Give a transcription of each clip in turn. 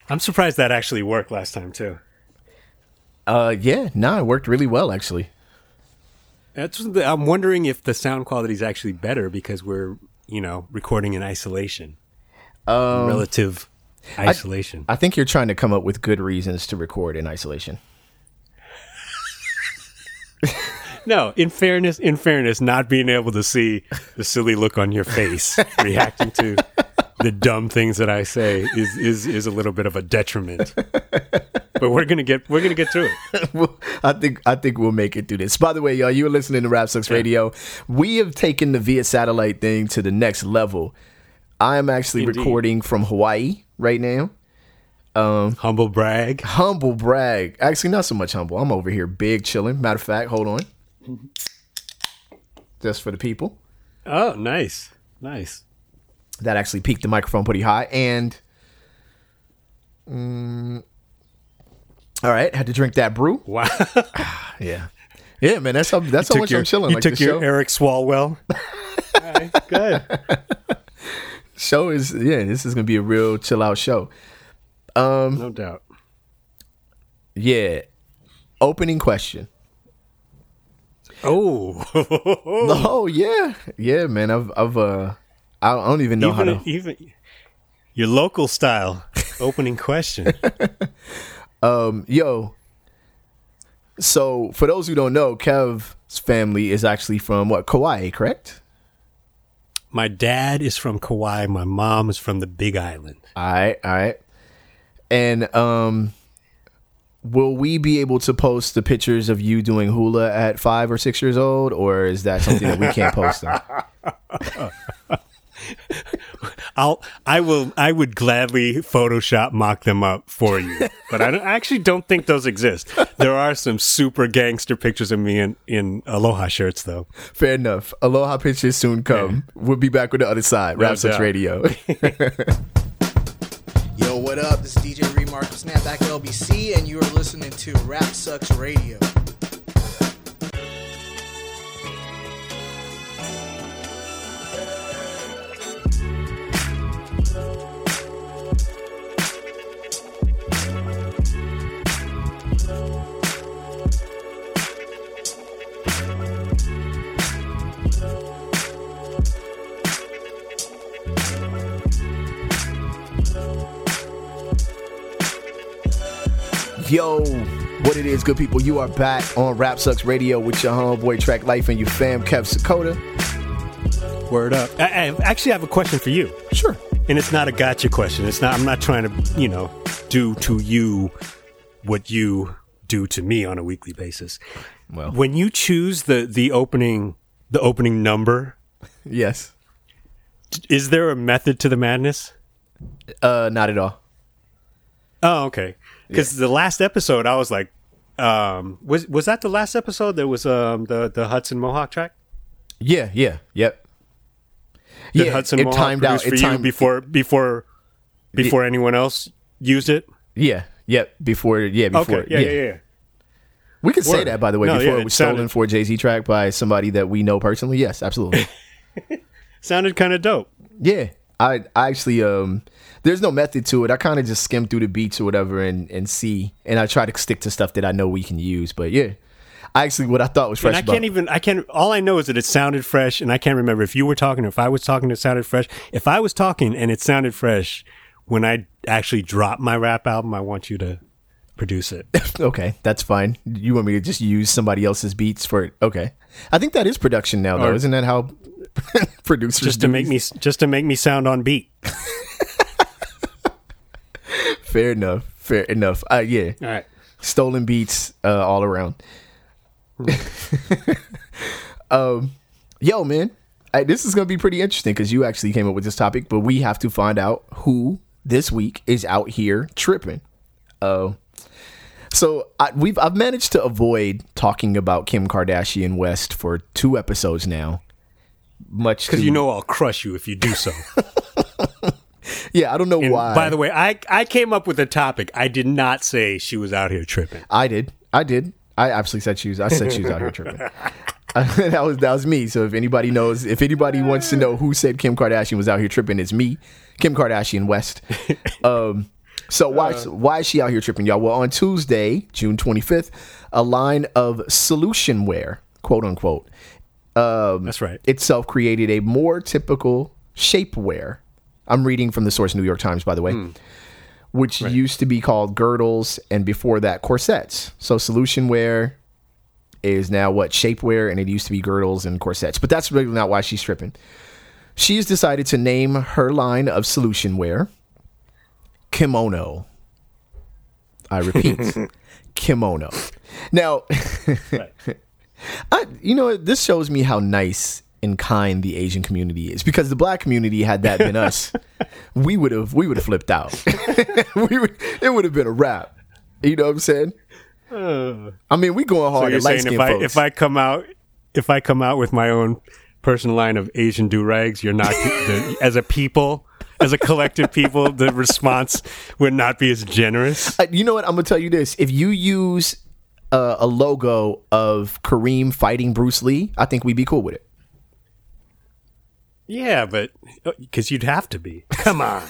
I'm surprised that actually worked last time too. Yeah, no, it worked really well actually. I'm wondering if the sound quality is actually better because we're, recording in isolation. Relative isolation. I think you're trying to come up with good reasons to record in isolation. No, in fairness, not being able to see the silly look on your face reacting to the dumb things that I say is a little bit of a detriment. But we're gonna get through it. Well, I think we'll make it through this. By the way, y'all, you're listening to Rap Sucks Radio. We have taken the via satellite thing to the next level. I am actually recording from Hawaii right now. Humble brag. Humble brag. Actually, not so much humble. I'm over here big chilling. Matter of fact, hold on. Just for the people. Oh, nice. That actually peaked the microphone pretty high. And all right, had to drink that brew. Wow. Yeah, man. That's how much I'm chilling. You took your Eric Swalwell. All right, good. Show is this is gonna be a real chill out show. No doubt. Yeah. Opening question. Oh. Oh yeah, man. I don't even know how to even your local style opening question. Yo. So for those who don't know, Kev's family is actually from Kauai, correct? My dad is from Kauai. My mom is from the Big Island. All right. And will we be able to post the pictures of you doing hula at 5 or 6 years old, or is that something that we can't post on? I would gladly Photoshop mock them up for you, but I actually don't think those exist. There are some super gangster pictures of me in Aloha shirts, though. Fair enough. Aloha pictures soon come. Yeah. We'll be back with the other side. Rap Sucks Radio. Yo, what up? This is DJ Remark of Snapback LBC, and you are listening to Rap Sucks Radio. Yo, what it is, good people? You are back on Rap Sucks Radio with your homeboy Track Life and your fam, Kev Sakota. Word up. I actually have a question for you. Sure. And it's not a gotcha question. I'm not trying to, do to you what you do to me on a weekly basis. Well, when you choose the opening number, yes. Is there a method to the madness? Not at all. Oh, okay. Because the last episode, I was like, was that the last episode? There was the Hudson Mohawk track. Yep. Did Hudson Mohawk timed out for you before anyone else used it. Before. Okay. Yeah. We could say that, by the way, before it was stolen for a Jay-Z track by somebody that we know personally. Yes, absolutely. Sounded kind of dope. Yeah. I actually, there's no method to it. I kind of just skim through the beats or whatever and see, and I try to stick to stuff that I know we can use. But yeah, what I thought was fresh. All I know is that it sounded fresh, and I can't remember if you were talking or if I was talking, it sounded fresh. If I was talking and it sounded fresh, when I actually drop my rap album, I want you to produce it. Okay, that's fine. You want me to just use somebody else's beats for it? Okay. I think that is production now, though. Isn't that how producers just to make me sound on beat? Fair enough. Yeah. All right. Stolen beats all around. Yo, man, this is gonna be pretty interesting because you actually came up with this topic, but we have to find out who this week is out here tripping. So I've managed to avoid talking about Kim Kardashian West for 2 episodes now. Much because I'll crush you if you do so. Yeah, I don't know why. By the way, I came up with a topic. I did not say she was out here tripping. I did. I absolutely said she was out here tripping. That was me. So if anybody wants to know who said Kim Kardashian was out here tripping, it's me, Kim Kardashian West. So why is she out here tripping, y'all? Well, on Tuesday, June 25th, a line of solution wear, quote unquote, that's right, itself created a more typical shapewear. I'm reading from the source New York Times, by the way, which used to be called girdles, and before that, corsets. So solution wear is now what? Shapewear, and it used to be girdles and corsets. But that's really not why she's tripping. She's decided to name her line of solution wear Kimono. I repeat, Kimono. Now, this shows me how nice and kind the Asian community is, because the black community, had that been us, we would have flipped out. It would have been a wrap. You know what I'm saying? I mean, we going hard at light skin folks. If I come out with my own personal line of Asian do-rags, you're not as a people, as a collective people, the response would not be as generous. You know what? I'm gonna tell you this: if you use a logo of Kareem fighting Bruce Lee, I think we'd be cool with it. Yeah, but because you'd have to be. Come on.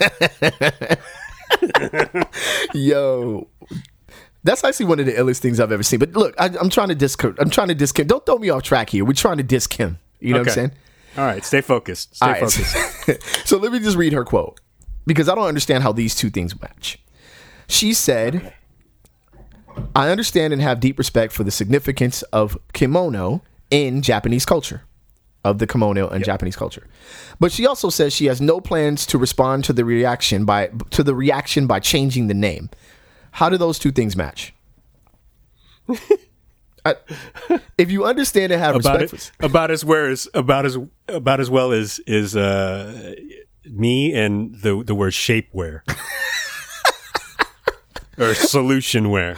Yo, that's actually one of the illest things I've ever seen. But look, I'm trying to diss Kim. Don't throw me off track here. We're trying to diss Kim. You know what I'm saying? All right, stay focused. Stay focused. So let me just read her quote, because I don't understand how these two things match. She said, "I understand and have deep respect for the significance of kimono in Japanese culture." Of the kimono and Japanese culture. But she also says she has no plans to respond to the reaction by changing the name. How do those two things match? If you understand and have respect about as well as me and the word shapewear or solution wear.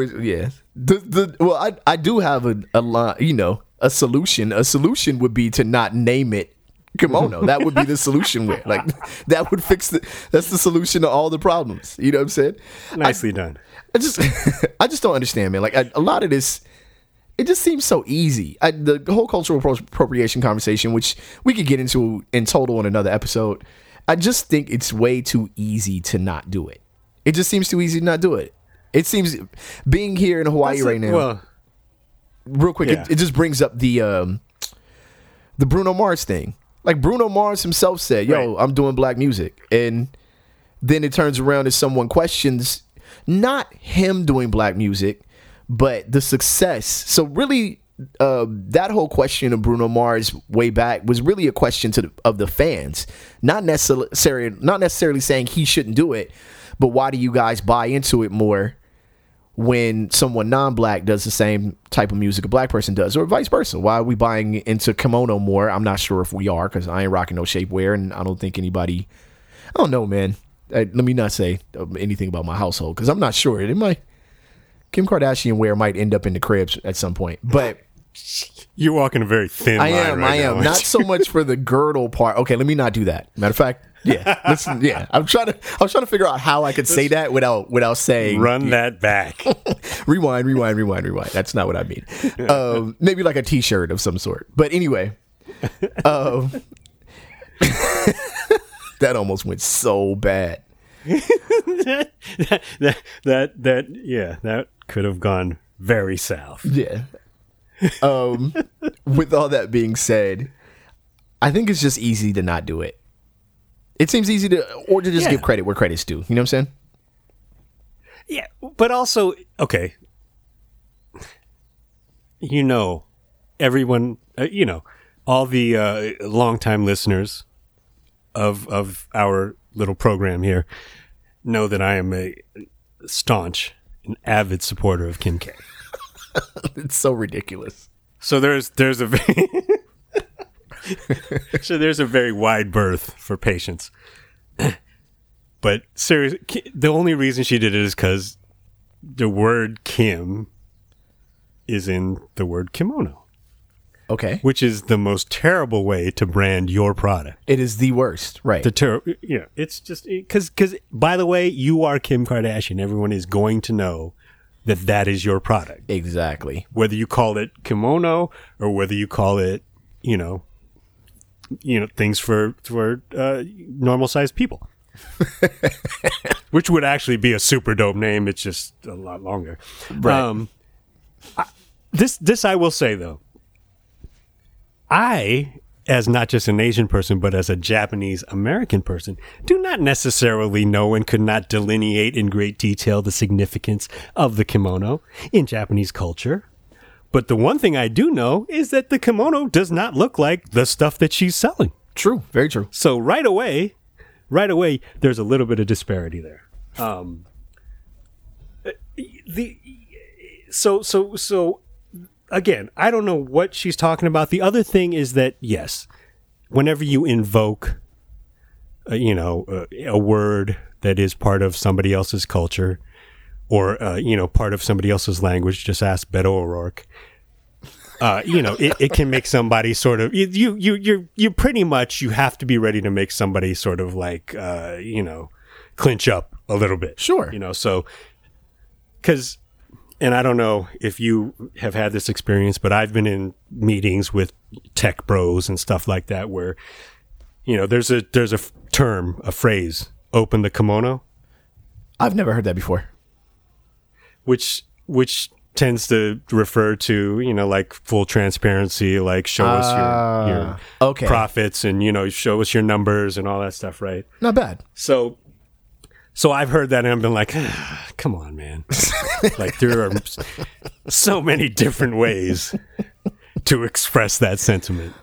I do have a line, a solution. A solution would be to not name it kimono. That would be the solution wear. Like, that would fix that's the solution to all the problems. You know what I'm saying? Nicely done. I just don't understand, man. Like, a lot of this, it just seems so easy. The whole cultural appropriation conversation, which we could get into in total in another episode, I just think it's way too easy to not do it. It just seems too easy to not do it. It seems, being here in Hawaii right now. Well, real quick, it just brings up the Bruno Mars thing. Like, Bruno Mars himself said, "Yo, I'm doing black music," and then it turns around and someone questions not him doing black music, but the success. So really, that whole question of Bruno Mars way back was really a question of the fans, not necessarily saying he shouldn't do it, but why do you guys buy into it more when someone non-black does the same type of music a black person does, or vice versa? Why are we buying into kimono more? I'm not sure if we are, because I ain't rocking no shapewear, and I don't think anybody, I don't know, man. Let me not say anything about my household, because I'm not sure. Kim Kardashian wear might end up in the cribs at some point, but you're walking a very thin line right now. Not so much for the girdle part. Okay, let me not do that. Matter of fact, listen, I was trying to figure out how I could say that without saying. Run that back. rewind. That's not what I mean. Maybe like a T-shirt of some sort. But anyway, that almost went so bad. that could have gone very south. Yeah. With all that being said, I think it's just easy to not do it. It seems easy to just give credit where credit's due. You know what I'm saying? Yeah, but also, okay. Everyone, all the longtime listeners of our little program here know that I am a staunch and avid supporter of Kim K. It's so ridiculous. So there's a very wide berth for patience. But seriously, the only reason she did it is because the word Kim is in the word kimono. Okay. Which is the most terrible way to brand your product. It is the worst, right? It's just because by the way, you are Kim Kardashian. Everyone is going to know that is your product. Exactly. Whether you call it kimono or whether you call it, things for normal sized people. which would actually be a super dope name. It's just a lot longer. Right. This I will say though. I, as not just an Asian person, but as a Japanese American person, do not necessarily know and could not delineate in great detail the significance of the kimono in Japanese culture. But the one thing I do know is that the kimono does not look like the stuff that she's selling. True. Very true. So right away, there's a little bit of disparity there. So again, I don't know what she's talking about. The other thing is that, yes, whenever you invoke, a word that is part of somebody else's culture or, part of somebody else's language, just ask Beto O'Rourke. It can make somebody sort of, you pretty much, you have to be ready to make somebody sort of like, clinch up a little bit. Sure. So, because, and I don't know if you have had this experience, but I've been in meetings with tech bros and stuff like that where, there's a term, a phrase, open the kimono. I've never heard that before. Which tends to refer to, like full transparency, like show us your okay. profits and, show us your numbers and all that stuff, right? Not bad. So I've heard that and I've been like, come on, man. Like there are so many different ways to express that sentiment.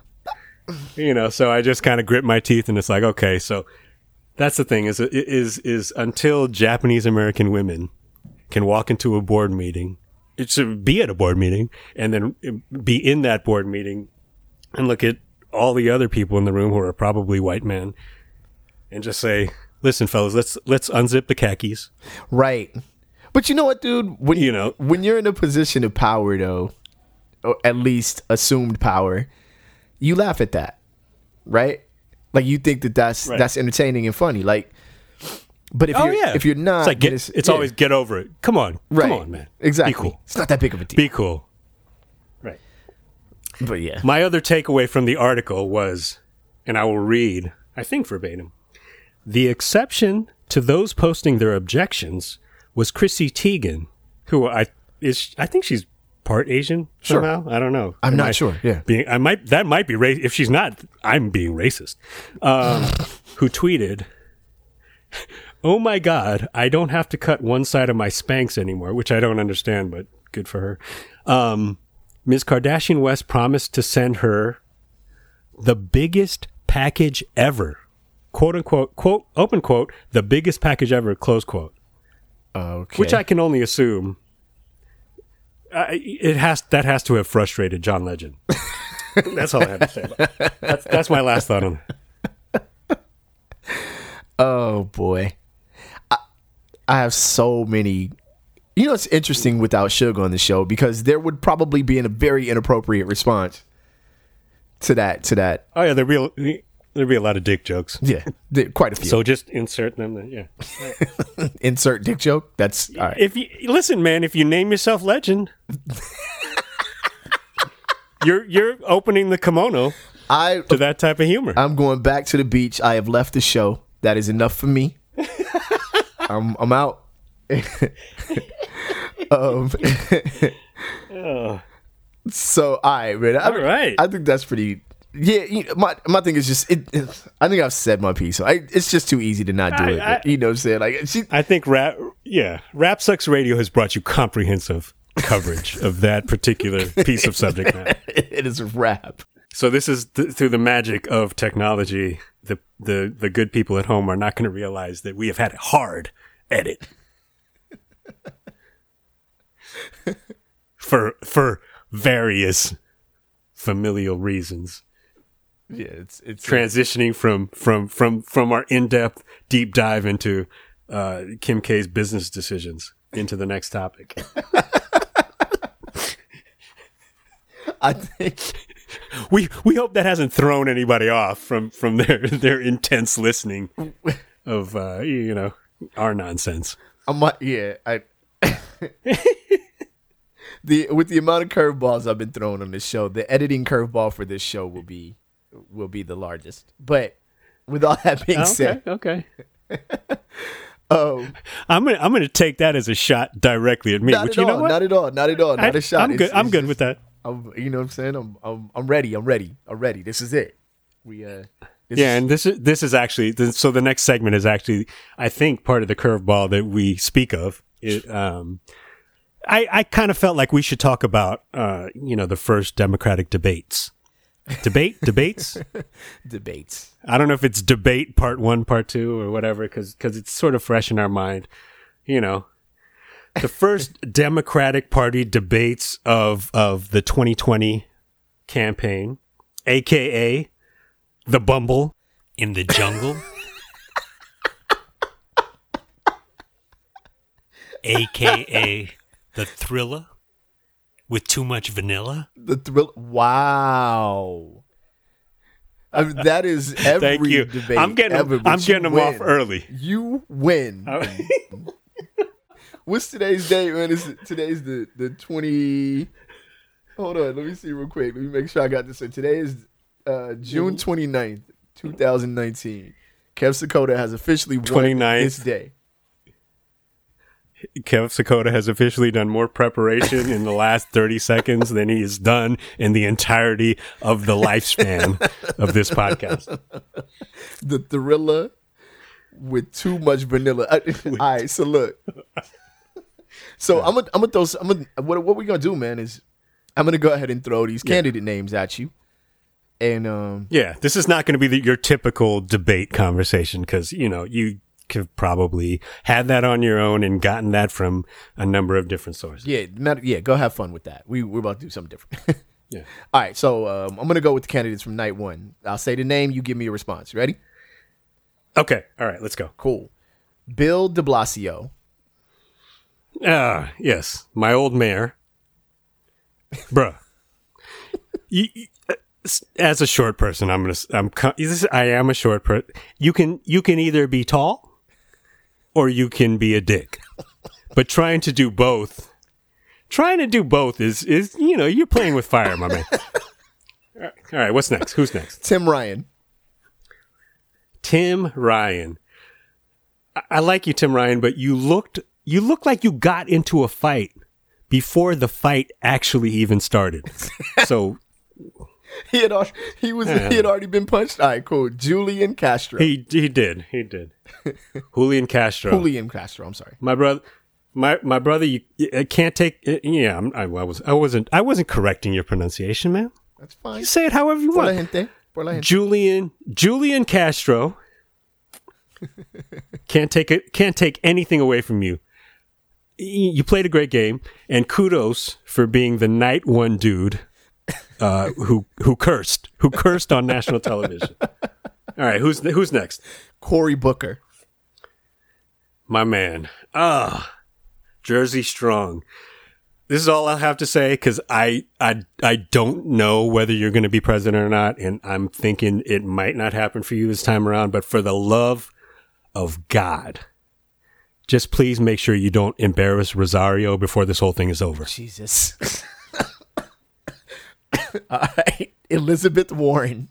So I just kind of grit my teeth and it's like, okay, so that's the thing is until Japanese American women can walk into a board meeting, it should be at a board meeting and then be in that board meeting and look at all the other people in the room who are probably white men and just say, listen, fellas, let's unzip the khakis. Right. But you know what, dude? When you're in a position of power, though, or at least assumed power, you laugh at that, right? Like you think that's entertaining and funny. Like, but if you're not, it's like it's always get over it. Come on, man. Exactly. Be cool. It's not that big of a deal. Be cool. Right. But yeah, my other takeaway from the article was, and I will read, I think verbatim. The exception to those posting their objections was Chrissy Teigen, who I think she's part Asian somehow. I don't know. I'm not sure. Yeah, that might be racist. If she's not, I'm being racist. Who tweeted, "Oh my God, I don't have to cut one side of my Spanx anymore," which I don't understand, but good for her. Ms. Kardashian West promised to send her the biggest package ever. Quote unquote, quote, open quote, the biggest package ever, close quote. Okay. Which I can only assume that has to have frustrated John Legend. That's all I have to say about it. That's my last thought on it. Oh boy. I have so many. It's interesting without Suge on the show because there would probably be a very inappropriate response to that. Oh yeah, there'd be a lot of dick jokes. Yeah, quite a few. So just insert them. Yeah. Insert dick joke. That's all right. If you listen, man, if you name yourself Legend, you're opening the kimono to that type of humor. I'm going back to the beach. I have left the show. That is enough for me. I'm out. So all right, man. All right. I think that's pretty. Yeah, my thing is just I think I've said my piece. So it's just too easy to not do it. You know what I'm saying? Like I think Rap Sucks Radio has brought you comprehensive coverage of that particular piece of subject matter. It is a rap. So this is through the magic of technology. The good people at home are not going to realize that we have had a hard edit for various familial reasons. Yeah, it's transitioning from our in-depth deep dive into Kim K's business decisions into the next topic. I think we hope that hasn't thrown anybody off from their intense listening of our nonsense. With the amount of curveballs I've been throwing on this show, the editing curveball for this show will be the largest. But with all that being said, okay. Oh, I'm gonna take that as a shot directly at me. not Which at you know all. what? Not at all. Not at all. Not a shot. I'm good. I'm good with that. You know what I'm saying? I'm ready. I'm ready. This is it. And this is actually so the next segment is actually, I think, part of the curveball that we speak of. I kind of felt like we should talk about the first Democratic debates. Debates. I don't know if it's debate part 1, part 2, or whatever, because it's sort of fresh in our mind. The first Democratic Party debates of the 2020 campaign, aka the Bumble in the jungle, aka the Thriller with too much vanilla. The thrill. Wow. I mean, that is every Thank you. debate. I'm getting ever, but them you off win. early. You win. What's today's date, man? Today's the 20. Hold on, let me see real quick. Let me make sure I got this. So today is June 29th, 2019. Kev Sakota has officially won 29th. this day. Kev Sakota has officially done more preparation in the last 30 seconds than he has done in the entirety of the lifespan of this podcast. The Thriller with too much vanilla. All right, so look. So I'm gonna throw. What we gonna do, man, is I'm gonna go ahead and throw these candidate names at you, and this is not going to be your typical debate conversation because you could probably had that on your own and gotten that from a number of different sources. Go have fun with that. We're about to do something different. Yeah. All right, so I'm gonna go with the candidates from night 1. I'll say the name, you give me a response. Ready? Okay. All right. Let's go. Cool. Bill de Blasio. Yes, my old mayor, bruh. As a short person, I am a short person. You can either be tall or you can be a dick, but trying to do both is you're playing with fire, my man. All right, what's next? Who's next? Tim Ryan. Tim Ryan. I like you, Tim Ryan, but you look like you got into a fight before the fight actually even started. So He had already been punched. All right, cool. Julian Castro. he did. Julian Castro. I'm sorry. My brother. You can't take. Yeah, I wasn't correcting your pronunciation, man. That's fine. You say it however you Por la want. gente. Julian Castro. Can't take anything away from you. You played a great game, and kudos for being the night 1 dude who cursed on national television. All right, who's next? Cory Booker. My man. Jersey Strong. This is all I'll have to say because I don't know whether you're going to be president or not, and I'm thinking it might not happen for you this time around. But for the love of God, just please make sure you don't embarrass Rosario before this whole thing is over. Jesus. All right, Elizabeth Warren.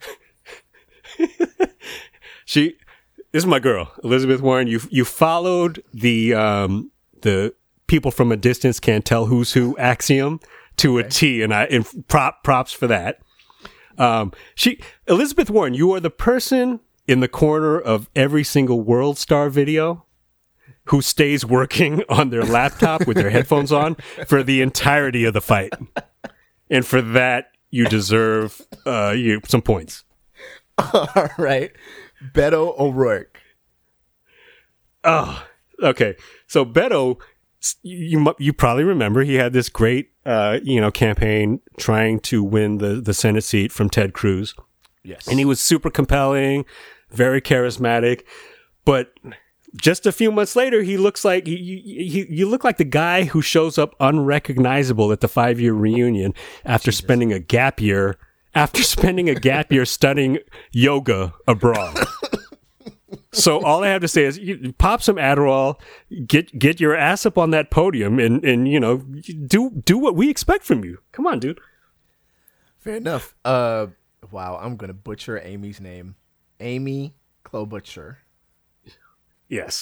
This is my girl, Elizabeth Warren. You followed the people from a distance can't tell who's who axiom to a T, and props for that. Elizabeth Warren, you are the person in the corner of every single World Star video who stays working on their laptop with their headphones on for the entirety of the fight, and for that you deserve some points. All right, Beto O'Rourke. Oh, okay. So Beto, you probably remember he had this great campaign trying to win the Senate seat from Ted Cruz. Yes, and he was super compelling, very charismatic, but just a few months later, he looks like you look like the guy who shows up unrecognizable at the 5-year reunion after spending a gap year studying yoga abroad. So all I have to say is you pop some Adderall, get your ass up on that podium, and do what we expect from you. Come on, dude. Fair enough. Wow, I'm gonna butcher Amy's name. Amy Klobuchar. Yes.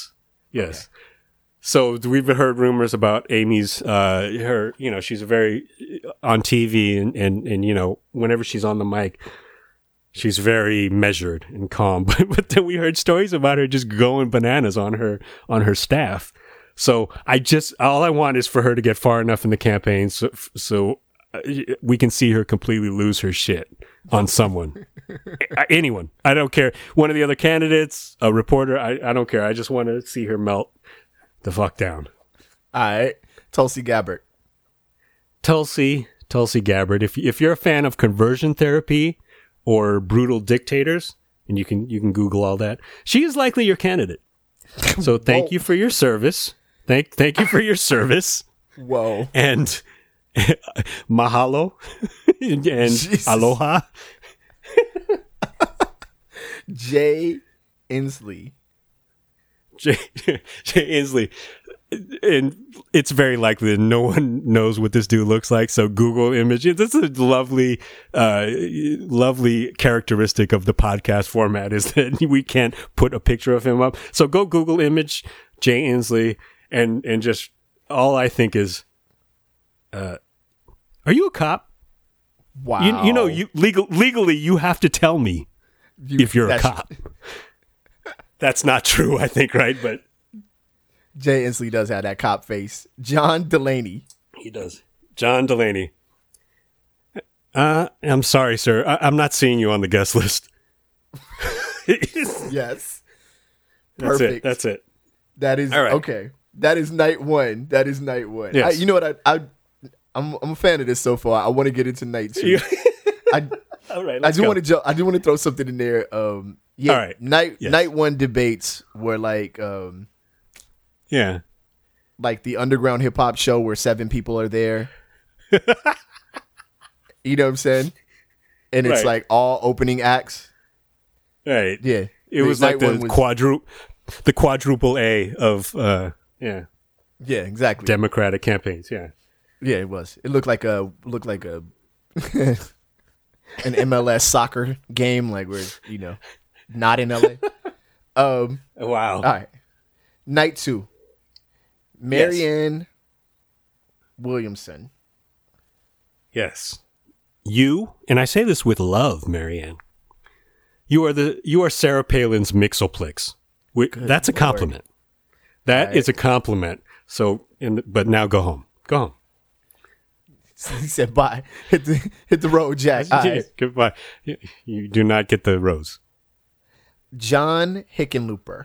Yes. So we've heard rumors about Amy's, her, she's very on TV and, whenever she's on the mic, she's very measured and calm. But then we heard stories about her just going bananas on her staff. So all I want is for her to get far enough in the campaign so we can see her completely lose her shit on someone. Anyone. I don't care. One of the other candidates, a reporter, I don't care. I just want to see her melt the fuck down. All right. Tulsi Gabbard. Tulsi Gabbard. If you're a fan of conversion therapy or brutal dictators, and you can Google all that, she is likely your candidate. So thank you for your service. Thank you for your service. Whoa. And mahalo and Jesus. aloha. Jay Inslee. Jay Inslee. And it's very likely that no one knows what this dude looks like. So Google image. This is a lovely characteristic of the podcast format is that we can't put a picture of him up. So go Google image Jay Inslee and just all I think is, are you a cop? Wow. You legally you have to tell me if you're a cop. That's not true, I think, right? But Jay Inslee does have that cop face. John Delaney. He does. John Delaney. I'm sorry, sir. I'm not seeing you on the guest list. Yes. Perfect. That's it. That is right. Okay. That is night one. Yes. You know what? I'm a fan of this so far. I want to get into night two. All right. I do want to throw something in there. All right. Night one debates were like yeah, like the underground hip hop show where 7 people are there. You know what I'm saying? And it's Right. like all opening acts. right. Yeah, It was like the quadruple A of yeah, exactly. Democratic campaigns. Yeah. Yeah, it was. It looked like a an MLS soccer game, like we're not in LA. Wow. All right, night 2. Marianne Williamson. Yes. You, and I say this with love, Marianne. You are Sarah Palin's Mixoplex. That's a compliment. That is a compliment. So, but now go home. Go home. He said, "Bye. Hit the road, Jack." All right. Goodbye. You do not get the rose. John Hickenlooper.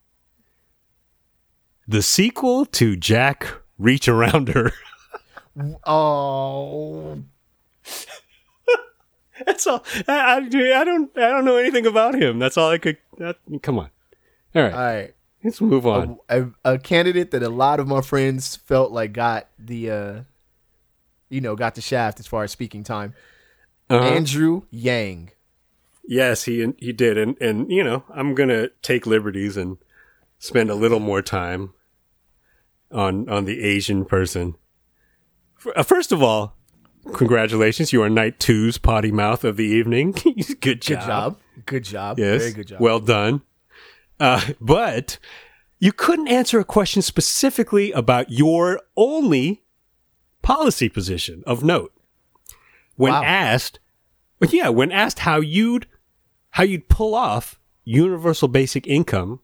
The sequel to Jack Reach Around Her. Oh, That's all. I don't know anything about him. That's all I could. Come on. All right. all right. Let's move on. A candidate that a lot of my friends felt like got the got the shaft as far as speaking time. Andrew Yang. Yes, he did, and I'm gonna take liberties and spend a little more time on the Asian person. First of all, congratulations, you are night 2's potty mouth of the evening. Good job. Good job. Yes, Very good job. Well done. But you couldn't answer a question specifically about your only policy position of note. When asked how you'd pull off universal basic income,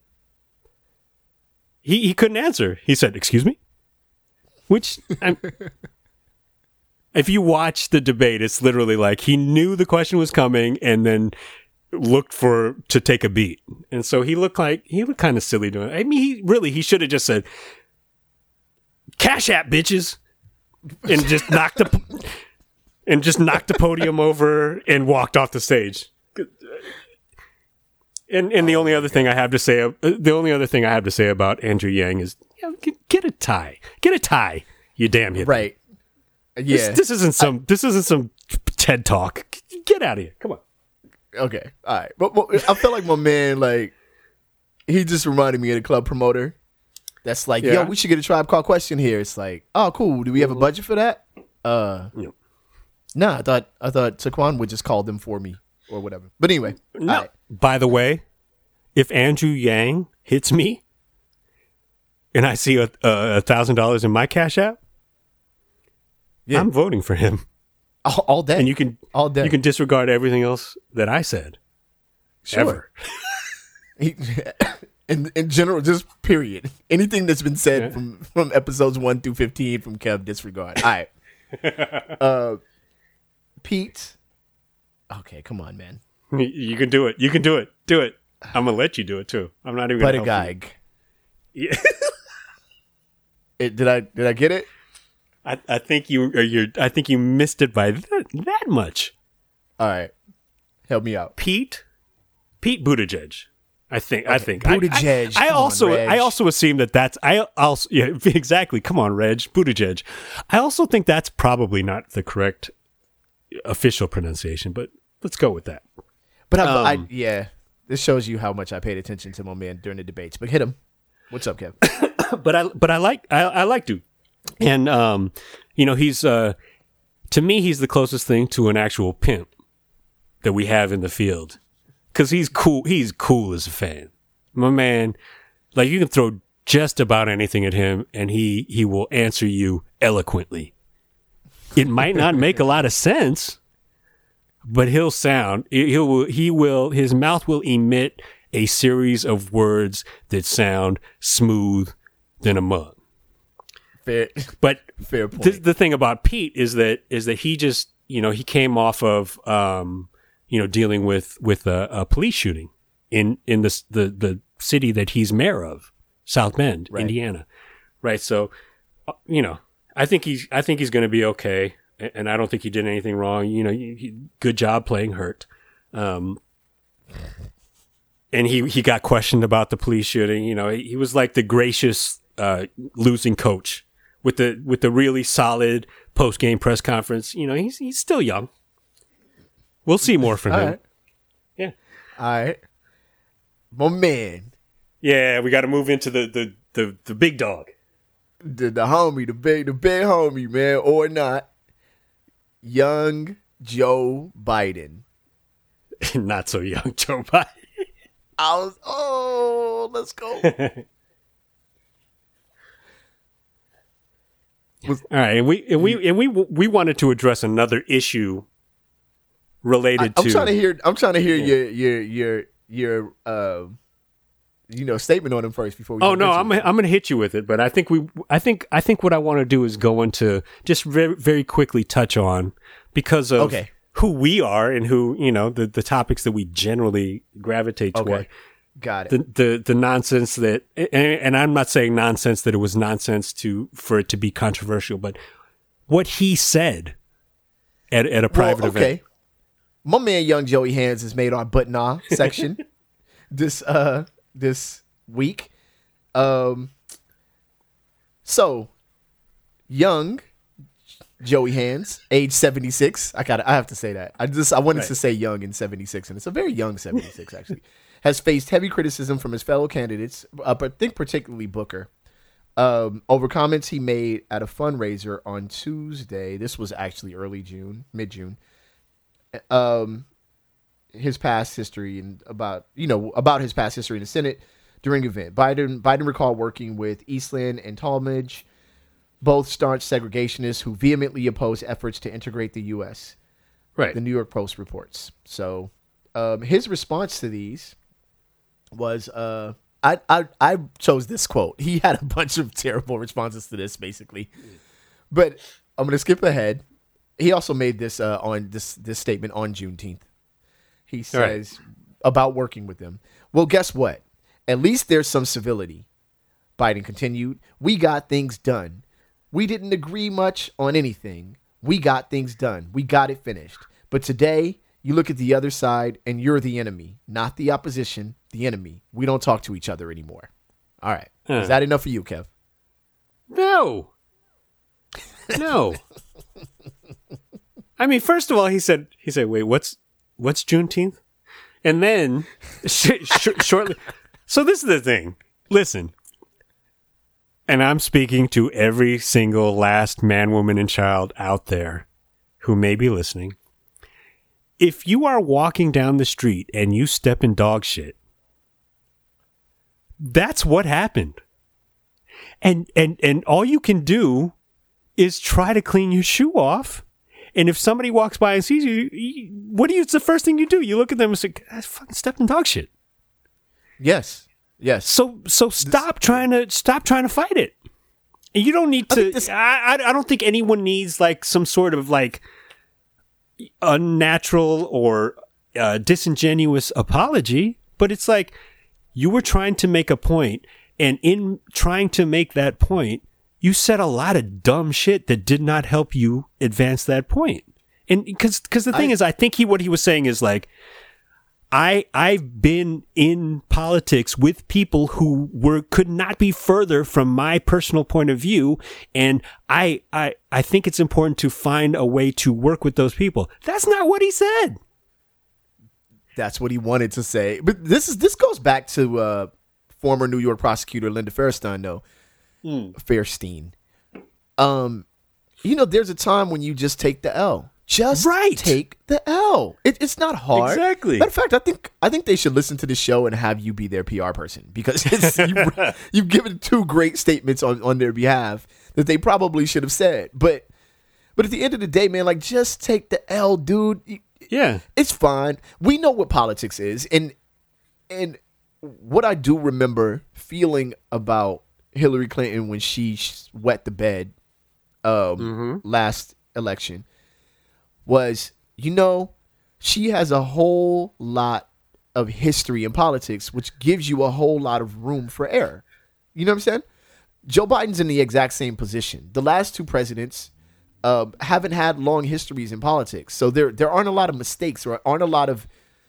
he couldn't answer. He said, "Excuse me?" Which, if you watch the debate, it's literally like he knew the question was coming and then looked to take a beat. And so he looked kind of silly doing it. I mean, he should have just said, "Cash App, bitches," and just knocked the podium over and walked off the stage. And the only other thing I have to say about Andrew Yang is, get a tie, you damn hippie. Right. Yeah. This isn't some TED talk. Get out of here. Come on. Okay. All right. But I feel like my man, like, he just reminded me of the club promoter. That's like, yo, we should get a Tribe Called Question here. It's like, oh, cool. Do we have a budget for that? Nah, I thought Taquan would just call them for me or whatever. But anyway. No. All right. By the way, if Andrew Yang hits me, and I see $1,000 in my Cash App, Yeah. I'm voting for him. All day. And you can all day. You can disregard everything else that I said. Sure. Ever. In general, just period. Anything that's been said from episodes 1 through 15 from Kev, disregard. All right. Pete. Okay, come on, man. You can do it. You can do it. Do it. I'm gonna let you do it too. I'm not even gonna help you. Yeah. Did I get it? I think I think you missed it by that much. All right. Help me out. Pete Buttigieg. I think. Buttigieg. I Reg. also assume that's. I also exactly. Come on, Reg. Buttigieg. I also think that's probably not the correct official pronunciation, but let's go with that. But yeah, this shows you how much I paid attention to my man during the debates. But hit him. What's up, Kev? but I like dude, and he's to me he's the closest thing to an actual pimp that we have in the field. Because he's cool. He's cool as a fan. My man, like, you can throw just about anything at him, and he will answer you eloquently. It might not make a lot of sense, but his mouth will emit a series of words that sound smooth than a mug. Fair. But fair point. The thing about Pete is that he just, he came off of, dealing with a police shooting in the city that he's mayor of, South Bend, right. Indiana. Right. So, I think he's going to be okay. And I don't think he did anything wrong. Good job playing hurt. And he got questioned about the police shooting. He was like the gracious, losing coach with the really solid post-game press conference. He's still young. We'll see more from him. Right. Yeah. All right. My man. Yeah, we got to move into the big dog. The homie, the big homie, man, or not. Young Joe Biden. Not so young Joe Biden. Let's go. All right, and we wanted to address another issue related to. I'm trying to hear your statement on him first before we. Oh no, I'm going to hit you with it, but I think what I want to do is go into just very very quickly touch on because of who we are and who the topics that we generally gravitate toward. Okay. Got it. The nonsense that, and I'm not saying nonsense that it was nonsense for it to be controversial, but what he said at a private event. My man, Young Joey Hands, has made our But Nah section this week. So Young Joey Hands, age 76. I have to say that. I wanted to say young and 76, and it's a very young 76 actually. Has faced heavy criticism from his fellow candidates, but I think particularly Booker, over comments he made at a fundraiser on Tuesday. This was actually mid-June. His past history and about his past history in the Senate during an event. Biden recalled working with Eastland and Talmadge, both staunch segregationists who vehemently opposed efforts to integrate the U.S. Right. The New York Post reports. So his response to these was I chose this quote. He had a bunch of terrible responses to this, basically. But I'm going to skip ahead. He also made this on this statement on Juneteenth. He says about working with them. Well, guess what? At least there's some civility. Biden continued. We got things done. We didn't agree much on anything. We got things done. We got it finished. But today, you look at the other side and you're the enemy, not the opposition, the enemy. We don't talk to each other anymore. All right. Is that enough for you, Kev? No. I mean, first of all, he said, wait, what's Juneteenth? And then shortly. So this is the thing. Listen. And I'm speaking to every single last man, woman, and child out there who may be listening. If you are walking down the street and you step in dog shit, that's what happened. And all you can do is try to clean your shoe off. And if somebody walks by and sees you, it's the first thing you do? You look at them and say, "That's fucking stepping dog shit." Yes. So stop trying to fight it. And you don't need to. I don't think anyone needs like some sort of like unnatural or disingenuous apology. But it's like you were trying to make a point, and in trying to make that point, you said a lot of dumb shit that did not help you advance that point. And because the thing is, I think what he was saying is like, I've been in politics with people who could not be further from my personal point of view. And I think it's important to find a way to work with those people. That's not what he said. That's what he wanted to say. But this goes back to former New York prosecutor Linda Fairstein, though. Fairstein. There's a time when you just take the L. Just take the L. It's not hard. Exactly. Matter of fact, I think they should listen to the show and have you be their PR person, because you've given two great statements on their behalf that they probably should have said. But at the end of the day, man, like, just take the L, dude. Yeah, it's fine. We know what politics is, and what I do remember feeling about Hillary Clinton when she wet the bed last election was, she has a whole lot of history in politics, which gives you a whole lot of room for error. You know what I'm saying? Joe Biden's in the exact same position. The last two presidents haven't had long histories in politics, so there aren't a lot of mistakes, or aren't a lot of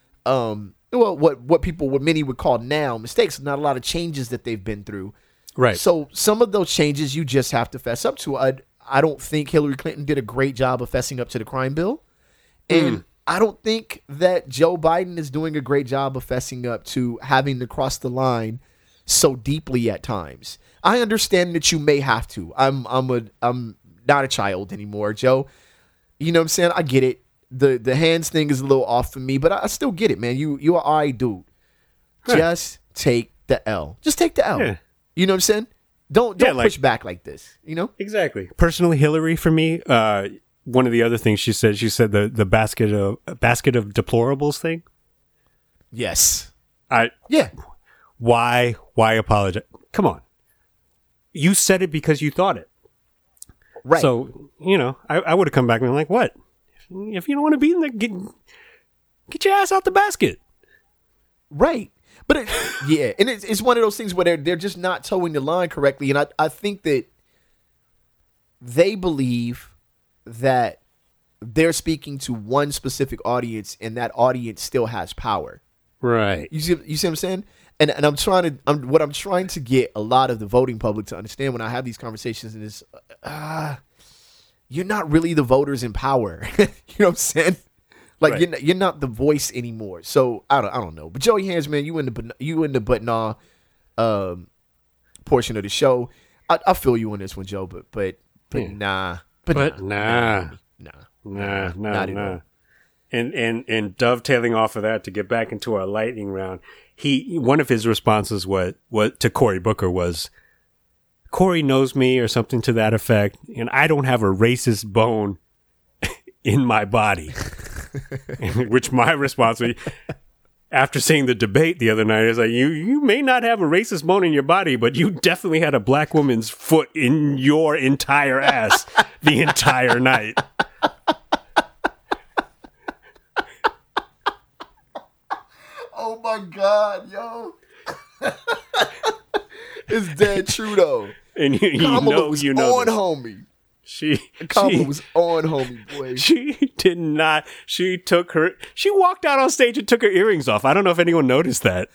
what many would call now mistakes. Not a lot of changes that they've been through. Right. So some of those changes you just have to fess up to. I don't think Hillary Clinton did a great job of fessing up to the crime bill. And I don't think that Joe Biden is doing a great job of fessing up to having to cross the line so deeply at times. I understand that you may have to. I'm not a child anymore, Joe. You know what I'm saying? I get it. The hands thing is a little off for me, but I still get it, man. You're an all right dude. Right. Just take the L. Just take the L. Yeah. You know what I'm saying? Don't push back like this, Exactly. Personally, Hillary, for me, one of the other things she said the basket of deplorables thing. Yes. Why apologize? Come on. You said it because you thought it. Right. So, I would have come back and been like, what? If you don't want to be in there, get your ass out the basket. Right. But and it's one of those things where they're just not towing the line correctly, and I think that they believe that they're speaking to one specific audience, and that audience still has power. Right. You see what I'm saying? And I'm trying to get a lot of the voting public to understand when I have these conversations, and is you're not really the voters in power. You know what I'm saying? Like, right. You're not the voice anymore. So I don't know. But Joey Hands, man, you in the but nah portion of the show. I feel you on this one, Joe. But nah. Nah. And dovetailing off of that, to get back into our lightning round, one of his responses what to Cory Booker was, Cory knows me, or something to that effect, and I don't have a racist bone in my body. Which my response was, after seeing the debate the other night, is like, you may not have a racist bone in your body, but you definitely had a black woman's foot in your entire ass the entire night. Oh my God, yo. It's dead true though. And Kamala was on, homie. Kamala was on, homie, boy. She did not. She walked out on stage and took her earrings off. I don't know if anyone noticed that.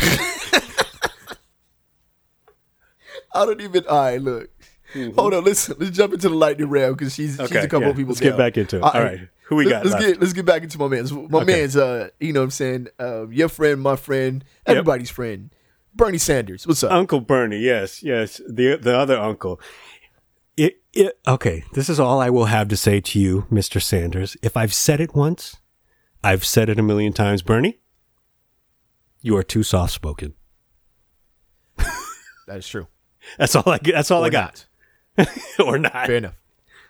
All right, look. Mm-hmm. Hold on, let's jump into the lightning round, because she's a couple of people. Let's get back into it. All right. Who we got? Let's get back into my man's. You know what I'm saying? Your friend, my friend, everybody's friend. Bernie Sanders. What's up? Uncle Bernie, yes. The other uncle. Okay, this is all I will have to say to you, Mr. Sanders. If I've said it once, I've said it a million times. Bernie, you are too soft-spoken. That is true. That's all I get. That's all I Or got. Or not. Fair enough.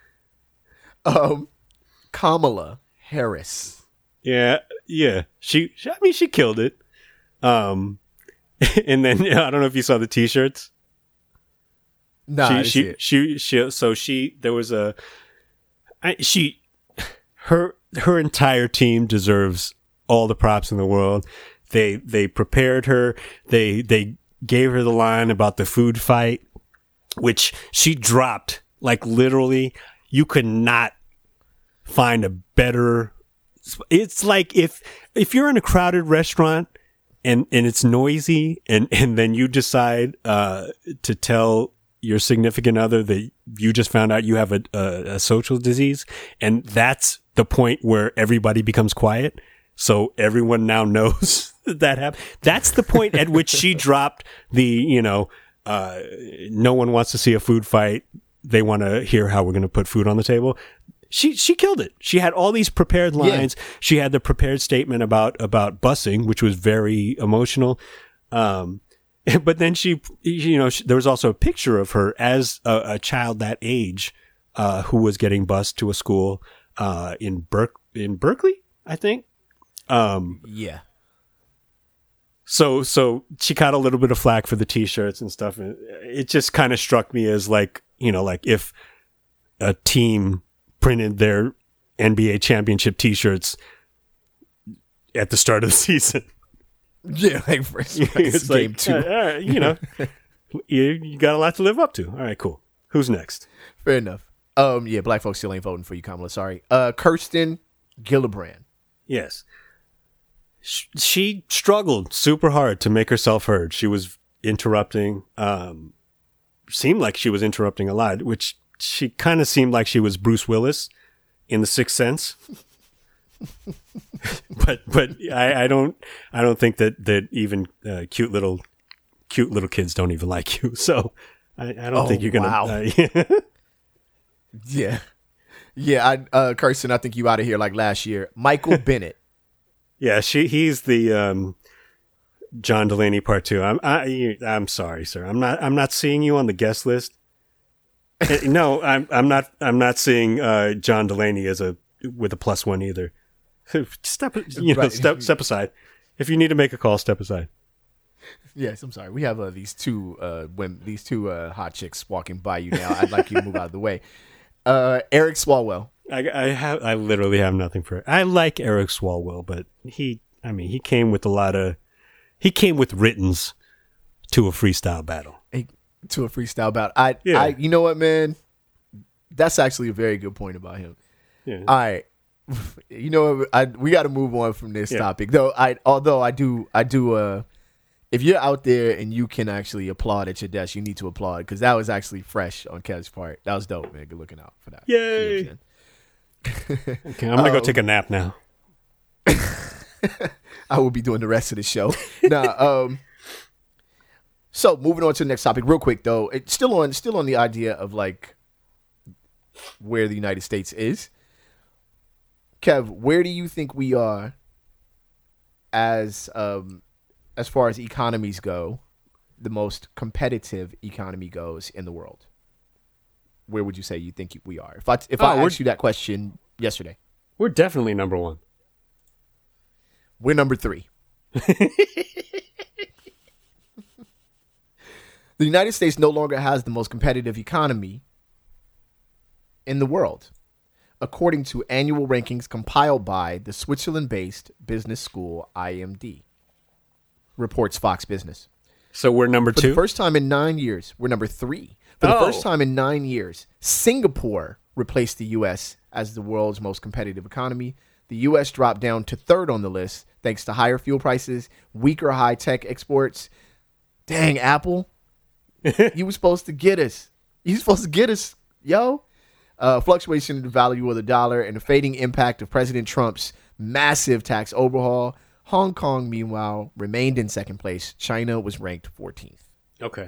Kamala Harris. Yeah. She killed it. And then I don't know if you saw the T-shirts. Nah, I didn't see it. There was her entire team deserves all the props in the world. They prepared her. They gave her the line about the food fight, which she dropped. Like literally, you could not find a better. It's like if you're in a crowded restaurant and it's noisy and then you decide to tell your significant other that you just found out you have a social disease, and that's the point where everybody becomes quiet. So everyone now knows that happened. That's the point at which she dropped the, no one wants to see a food fight. They want to hear how we're going to put food on the table. She killed it. She had all these prepared lines. Yeah. She had the prepared statement about busing, which was very emotional. But then there was also a picture of her as a child that age, who was getting bused to a school, in Berkeley, I think. Yeah. So she got a little bit of flack for the T-shirts and stuff. And it just kind of struck me as like if a team printed their NBA championship T-shirts at the start of the season. Yeah, like it's game like, 2. You got a lot to live up to. All right, cool. Who's next? Fair enough. Yeah, black folks still ain't voting for you, Kamala. Sorry. Kirsten Gillibrand. Yes. She struggled super hard to make herself heard. She was interrupting, seemed like she was interrupting a lot, which she kind of seemed like she was Bruce Willis in The Sixth Sense. but I don't think that even cute little kids don't even like you. So I don't think you're gonna. Wow. Yeah. Kirsten, I think you out of here like last year. Michael Bennett. Yeah, he's the John Delaney part 2. I'm sorry, sir. I'm not seeing you on the guest list. No, I'm not seeing John Delaney with a +1 either. Step aside. If you need to make a call, step aside. Yes, I'm sorry. We have these two hot chicks walking by you now. I'd like you to move out of the way. Eric Swalwell. I literally have nothing for it. I like Eric Swalwell, but he came with writtens to a freestyle battle. You know what, man? That's actually a very good point about him. Yeah. All right. You know, we got to move on from this topic. Although I do. If you're out there and you can actually applaud at your desk, you need to applaud because that was actually fresh on Kev's part. That was dope, man. Good looking out for that. Yay! You know okay, I'm gonna go take a nap now. I will be doing the rest of the show. So moving on to the next topic, real quick though. It's still on the idea of like where the United States is. Kev, where do you think we are as far as economies go, the most competitive economy goes in the world? Where would you say you think we are? If I asked you that question yesterday. We're definitely number 1. We're number 3. The United States no longer has the most competitive economy in the world, according to annual rankings compiled by the Switzerland-based business school IMD, reports Fox Business. So we're number 2? For the first time in 9 years, we're number 3. For the first time in 9 years, Singapore replaced the U.S. as the world's most competitive economy. The U.S. dropped down to 3rd on the list thanks to higher fuel prices, weaker high-tech exports. Dang, Apple. You were supposed to get us. Yo. Fluctuation in the value of the dollar and the fading impact of President Trump's massive tax overhaul. Hong Kong, meanwhile, remained in 2nd place. China was ranked 14th. Okay.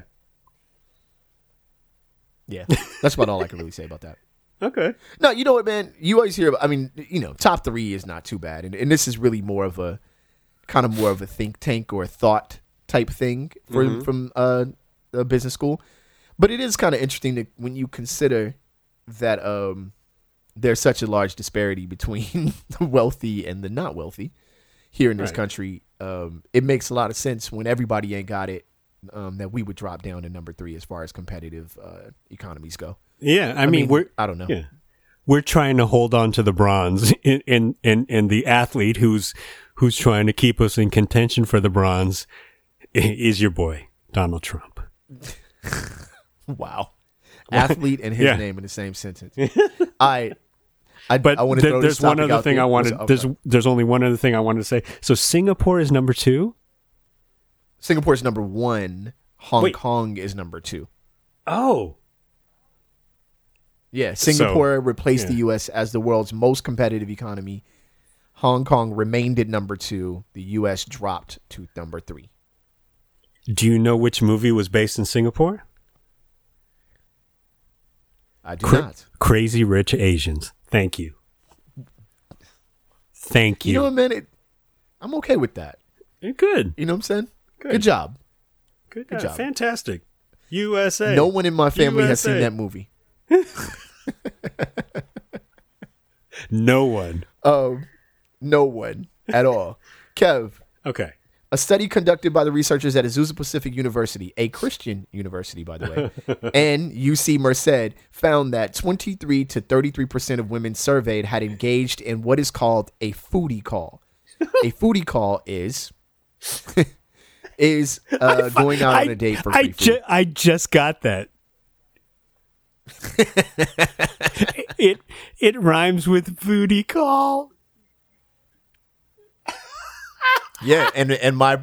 Yeah, that's about all I can really say about that. Okay. No, you know what, man? You always hear about, top 3 is not too bad. And this is really more of a think tank or a thought type thing from a business school. But it is kind of interesting that when you consider that there's such a large disparity between the wealthy and the not wealthy here in this country. It makes a lot of sense when everybody ain't got it, that we would drop down to number 3 as far as competitive economies go. Yeah, I mean I don't know. Yeah. We're trying to hold on to the bronze, and the athlete who's trying to keep us in contention for the bronze is your boy, Donald Trump. Wow. Athlete and his name in the same sentence. I But want to throw there's this one topic other out thing there. I wanted. There's only one other thing I wanted to say. So Singapore is number 2. Singapore is number 1. Hong Kong is number 2. Oh. Yeah, Singapore replaced the U.S. as the world's most competitive economy. Hong Kong remained at number 2. The U.S. dropped to number 3. Do you know which movie was based in Singapore? I do not. Crazy Rich Asians. Thank you. Thank you. You know what, man? I'm okay with that. Good. You know what I'm saying? Good job. Good job. Fantastic. USA. No one in my family has USA. seen that movie. No one. No one at all. Kev, Okay. a study conducted by the researchers at Azusa Pacific University, a Christian university, by the way, and UC Merced found that 23 to 33% of women surveyed had engaged in what is called a foodie call. A foodie call is going out on a date for free food. I just got that. It rhymes with foodie call. Yeah, and my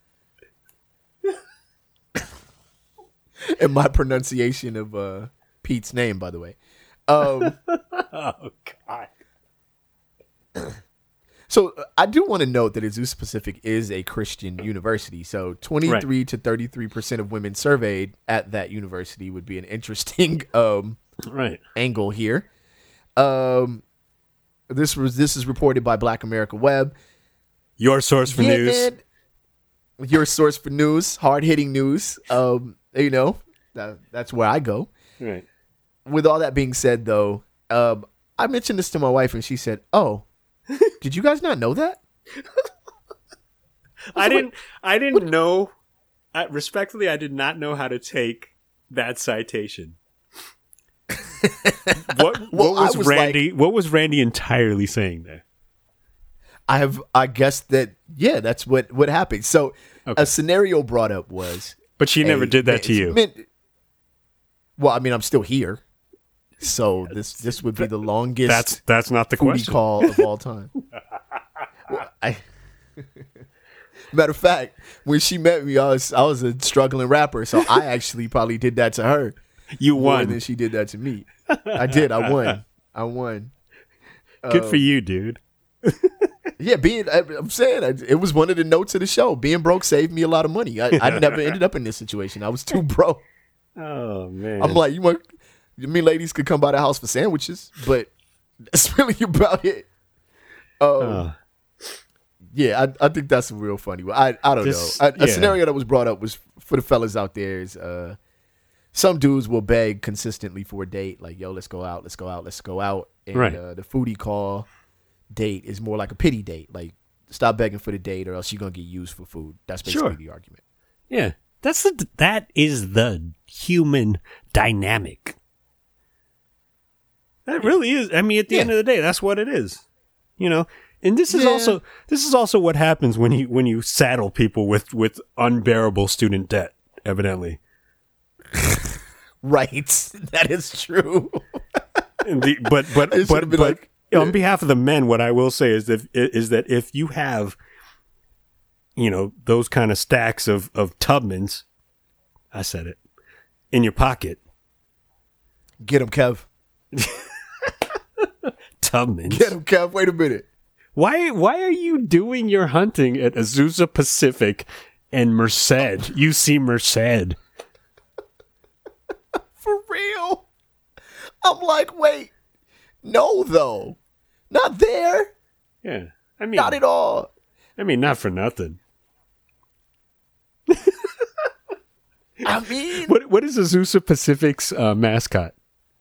pronunciation of Pete's name, by the way. Oh God. So I do want to note that Azusa Pacific is a Christian university. So 23 to 33% of women surveyed at that university would be an interesting angle here. This is reported by Black America Web. Your source for news. Man. Your source for news, hard-hitting news. You know, that's where I go. Right. With all that being said, though, I mentioned this to my wife, and she said, "Oh, did you guys not know that?" I didn't know. Respectfully, I did not know how to take that citation. What was Randy? What was Randy entirely saying there? I guess that that's what happened. So a scenario brought up was, but she never did that to you. Well, I mean, I'm still here, so this would be the longest. That's not the foodie question. Call of all time. Matter of fact, when she met me, I was a struggling rapper, so I actually probably did that to her. You more won. than she did that to me. I did. I won. Good for you, dude. Yeah, I'm saying it was one of the notes of the show. Being broke saved me a lot of money. I never ended up in this situation. I was too broke. Oh man. I'm like, ladies could come by the house for sandwiches, but that's really about it. Yeah, I think that's a real funny one. I don't know. A scenario that was brought up was for the fellas out there is some dudes will beg consistently for a date, like, yo, let's go out. And the foodie call date is more like a pity date. Like, stop begging for the date or else you're going to get used for food. That's basically the argument. Yeah. That is the human dynamic. That really is. I mean, at the end of the day, that's what it is. You know, and this is also what happens when you saddle people with unbearable student debt, evidently. Right. That is true. But on behalf of the men, what I will say is that if you have, you know, those kind of stacks of Tubmans, I said it, in your pocket. Get him, Kev. Tubmans. Get him, Kev. Wait a minute. Why are you doing your hunting at Azusa Pacific and Merced? UC Merced. For real? I'm like, wait. No, though. Not there. Yeah. I mean, not at all. I mean, not for nothing. I mean, What is Azusa Pacific's mascot?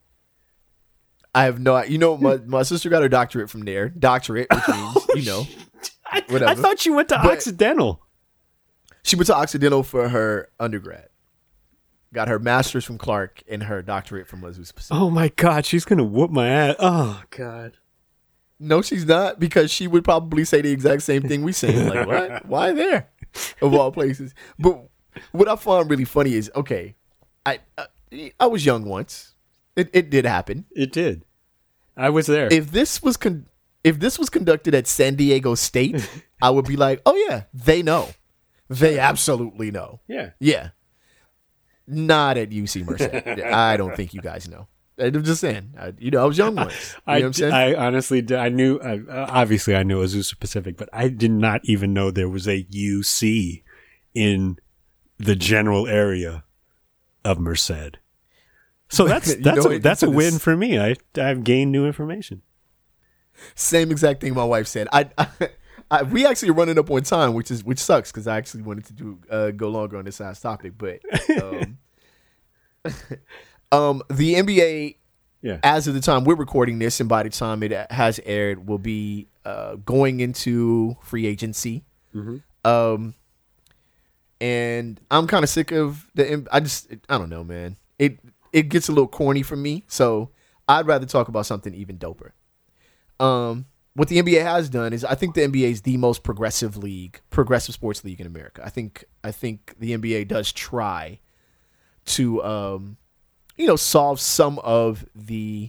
I have no. You know, my sister got her doctorate from there. Doctorate, which means whatever. I thought she went to Occidental. She went to Occidental for her undergrad. Got her master's from Clark and her doctorate from Azusa Pacific. Oh my God, she's gonna whoop my ass. Oh God. No, she's not, because she would probably say the exact same thing we say. Like, what? Why there? Of all places. But what I find really funny is, okay, I was young once. It did happen. It did. I was there. If this was conducted at San Diego State, I would be like, oh yeah, they know. They absolutely know. Yeah. Yeah. Not at UC Merced. I don't think you guys know. I'm just saying. I was young once. You know what I'm saying? I honestly, I knew, obviously I knew Azusa Pacific, but I did not even know there was a UC in the general area of Merced. So that's a win for me. I've gained new information. Same exact thing my wife said. We actually are running up on time, which sucks, because I actually wanted to go longer on this last topic. But the NBA, as of the time we're recording this, and by the time it has aired, will be going into free agency. Mm-hmm. And I'm kind of sick of I don't know, man. It gets a little corny for me, so I'd rather talk about something even doper. What the NBA has done is, I think the NBA is the most progressive sports league in America. I think the NBA does try to, solve some of the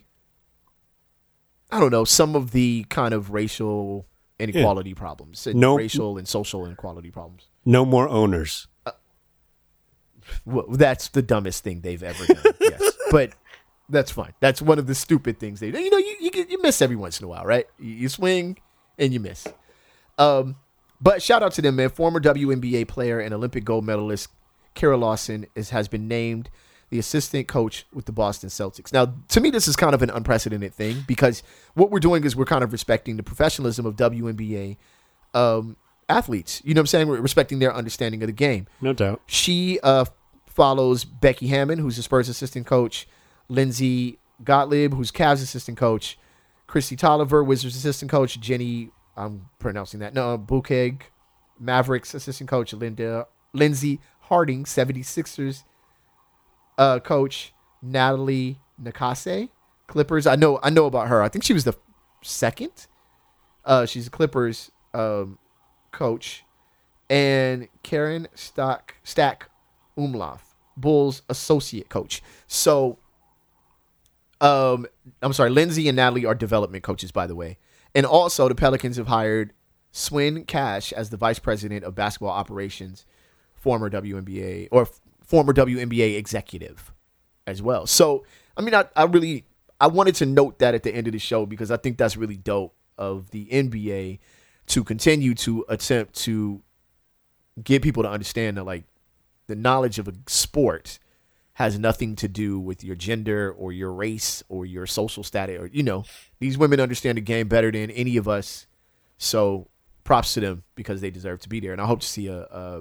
kind of racial inequality problems, racial and social inequality problems. No more owners. Well, that's the dumbest thing they've ever done. Yes, but that's fine. That's one of the stupid things they do. You miss every once in a while, right? You swing and you miss. But shout out to them, man. Former WNBA player and Olympic gold medalist Kara Lawson has been named the assistant coach with the Boston Celtics. Now, to me, this is kind of an unprecedented thing, because what we're doing is we're kind of respecting the professionalism of WNBA athletes. You know what I'm saying? We're respecting their understanding of the game. No doubt. She follows Becky Hammon, who's the Spurs assistant coach, Lindsay Gottlieb, who's Cavs assistant coach, Christy Tolliver, Wizards assistant coach, Jenny, I'm pronouncing that, Bukeg, Mavericks assistant coach, Lindsay Harding, 76ers coach, Natalie Nakase, Clippers. I know about her. I think she was the second. She's a Clippers coach, and Karen Stack Umlauf, Bulls associate coach. So, I'm sorry, Lindsay and Natalie are development coaches, by the way. And also, the Pelicans have hired Swin Cash as the vice president of basketball operations, former WNBA executive as well. So, I mean, I wanted to note that at the end of the show, because I think that's really dope of the NBA to continue to attempt to get people to understand that, like, the knowledge of a sport has nothing to do with your gender or your race or your social status. Or, these women understand the game better than any of us. So props to them, because they deserve to be there. And I hope to see a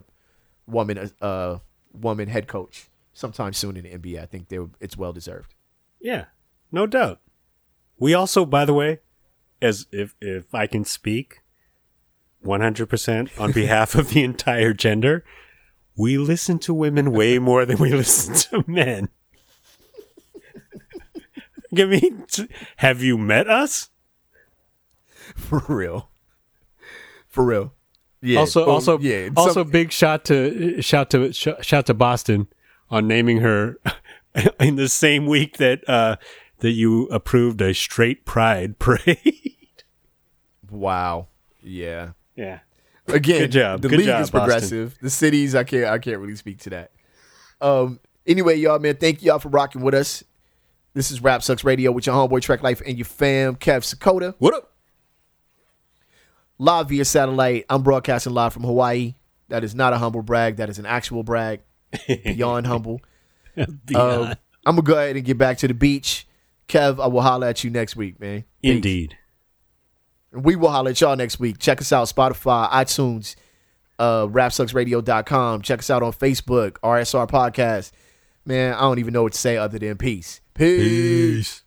woman head coach sometime soon in the NBA. I think it's well deserved. Yeah, no doubt. We also, by the way, as if I can speak 100% on behalf of the entire gender, we listen to women way more than we listen to men. I mean, have you met us? For real. Yeah. Also, big shout to Boston on naming her in the same week that you approved a straight pride parade. Wow. Yeah. Yeah. Again, good job. The good league job, is progressive. Boston. The cities, I can't really speak to that. Anyway, y'all, man, thank y'all for rocking with us. This is Rap Sucks Radio with your homeboy Trek Life and your fam, Kev Sakota. What up? Live via satellite. I'm broadcasting live from Hawaii. That is not a humble brag. That is an actual brag. Beyond humble. Beyond. I'm going to go ahead and get back to the beach. Kev, I will holler at you next week, man. Indeed. We will holler at y'all next week. Check us out, Spotify, iTunes, rapsucksradio.com. Check us out on Facebook, RSR Podcast. Man, I don't even know what to say other than peace. Peace.